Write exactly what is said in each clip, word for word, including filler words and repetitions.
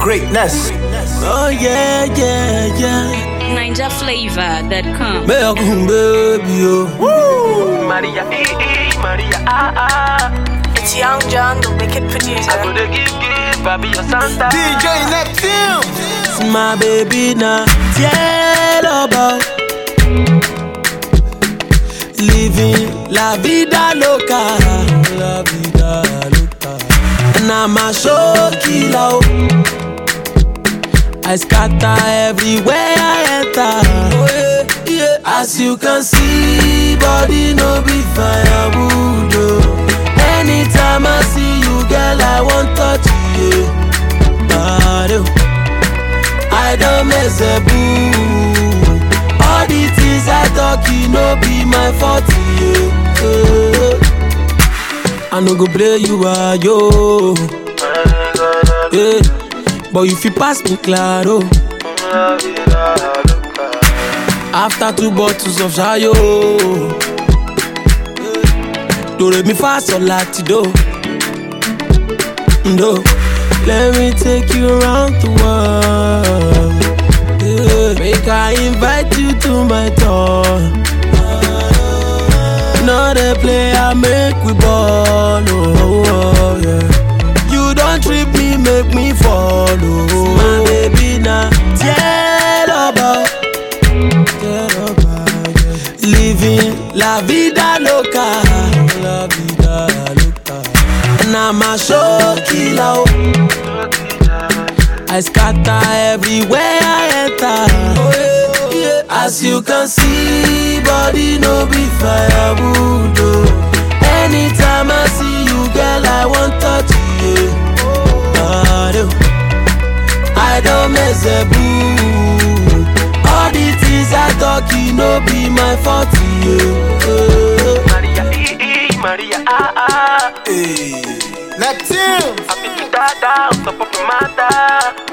greatness. Oh yeah, yeah, yeah. Ninja flavor that come. Welcome, baby. Woo! Maria, eh, eh, Maria, ah, ah. It's Young John, the wicked producer. I go to give, give, Baby, your Santa. D J Neptune. It's my baby now. Tell about living la vida loca. La vida loca. And I'm a show killer. I scatter everywhere I enter. Oh, yeah, yeah. As you can see, body no be firewood. Oh. Anytime I see you, girl, I want touch you. But oh, I don't mess a boo. All the things I talk, you no be my fault. Yeah. Oh. I no go play you, ah, yo. Yeah. But if you pass me claro, after two bottles of Shayo, do re mi fa sol lati do. Do, let me take you around the world. Yeah. Make I invite you to my door. Not a play, I make we ball. Oh, oh, yeah. You don't trip me, make me follow. My baby now, tell about, tell about, yeah. Living la vida loca, la vida loca. And I'm a show killer. I scatter everywhere I enter. Oh, yeah, yeah. As you can see, body no be firewood. Oh. Anytime I see you, girl, I want touch you. But oh, I don't mess a boo. All the things I talk, you no be my fault. Yeah. Maria, eh, eh, Maria, ah, ah. Hey, Neptune. I be the dada on top of the matter.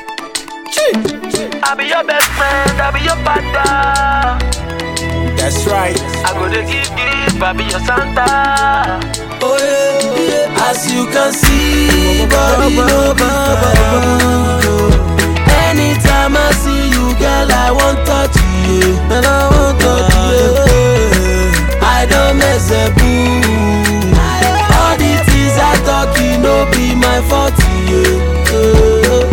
I be your best friend, I be your father. That's right. I go to give, give, Baby, your Santa. Oh yeah, yeah. As you can see, body no be firewood. Anytime I see you, girl, I want touch you. And I want touch you. I don't mess a boo. All the things I talk, you no be my fault. Yeah.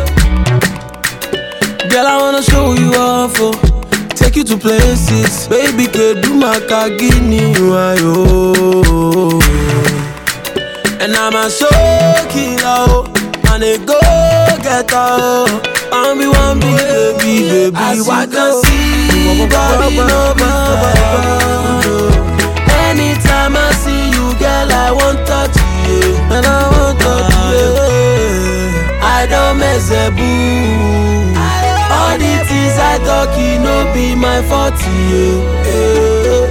Girl, I wanna show you off. Oh. Take you to places, baby, could do my kagini, oh. And I'm a show killer, and a go getter. I'm be one big baby, baby. As you can see, body no bad. Anytime I see you, girl, I want touch you, and I want touch you. I don't mess a boo. All the things I talk, you no be my fault, yeah.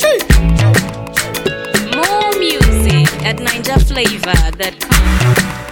More music at ninja flavor that come.